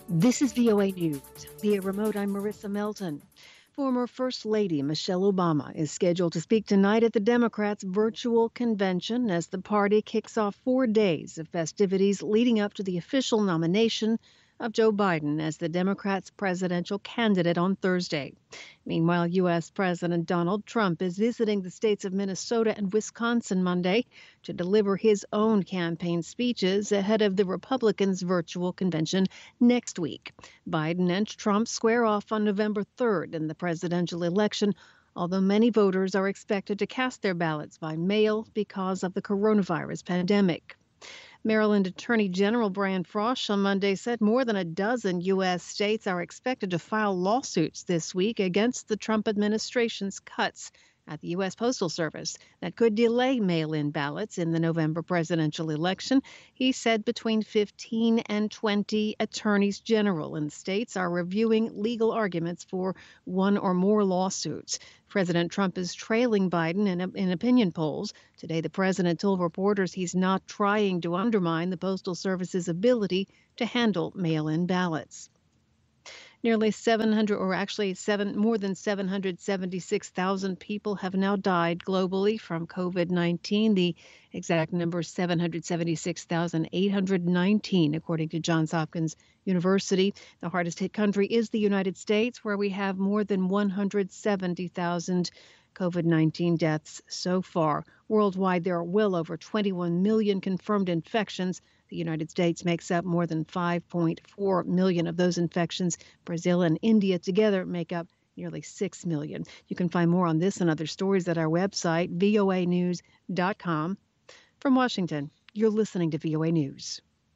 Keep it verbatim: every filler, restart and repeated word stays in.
This is V O A News. Via remote, I'm Marissa Melton. Former First Lady Michelle Obama is scheduled to speak tonight at the Democrats' virtual convention as the party kicks off four days of festivities leading up to the official nomination of Joe Biden as the Democrats' presidential candidate on Thursday. Meanwhile, U S. President Donald Trump is visiting the states of Minnesota and Wisconsin Monday to deliver his own campaign speeches ahead of the Republicans' virtual convention next week. Biden and Trump square off on November third in the presidential election, although many voters are expected to cast their ballots by mail because of the coronavirus pandemic. Maryland Attorney General Brian Frosh on Monday said more than a dozen U S states are expected to file lawsuits this week against the Trump administration's cuts at the U S. Postal Service that could delay mail-in ballots in the November presidential election. He said between fifteen and twenty attorneys general in states are reviewing legal arguments for one or more lawsuits. President Trump is trailing Biden in, in opinion polls. Today, the president told reporters he's not trying to undermine the Postal Service's ability to handle mail-in ballots. Nearly seven hundred, or actually seven, more than seven hundred seventy-six thousand people have now died globally from COVID nineteen. The exact number is seven hundred seventy-six thousand eight hundred nineteen, according to Johns Hopkins University. The hardest hit country is the United States, where we have more than one hundred seventy thousand COVID nineteen deaths so far. Worldwide, there are well over twenty-one million confirmed infections. The United States makes up more than five point four million of those infections. Brazil and India together make up nearly six million. You can find more on this and other stories at our website, voa news dot com. From Washington, you're listening to V O A News.